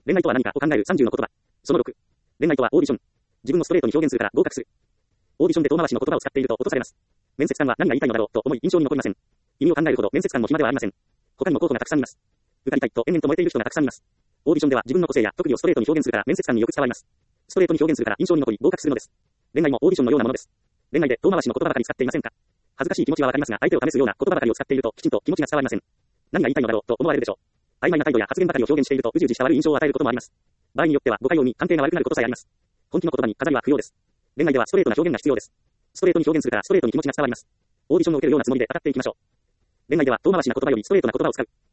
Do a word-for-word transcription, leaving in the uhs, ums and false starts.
恋愛とは何かを考えるさんじゅうの言葉。そのろく。恋愛とはオーディション。自分をストレートに表現するから合格する。オーディションで遠回しの言葉を使っていると落とされます。面接官は何が言いたいのだろうと思い印象に残りません。意味を考えるほど面接官も暇ではありません。他にも候補がたくさんいます。受かりたいと延々と燃えている人がたくさんいます。オーディションでは自分の個性や特技をストレートに表現するから面接官によく伝わります。ストレートに表現するから印象に残り合格するのです。恋愛もオーディションのようなものです。恋愛で遠回しの言葉ばかり使っていませんか？恥ずかしい気持ちはわかりますが、相手を試すような言葉ばかりを使っているときちんと気持ちが伝わりません。何が言いたいのだろうと思われるでしょう。曖昧な態度や発言ばかりを表現しているとうじうじした悪い印象を与えることもあります。場合によっては誤解を生み、関係が悪くなることさえあります。本気の言葉に飾りは不要です。恋愛ではストレートな表現が必要です。ストレートに表現するからストレートに気持ちが伝わります。オーディションを受けるようなつもりで語っていきましょう。恋愛では遠回しな言葉よりストレートな言葉を使う。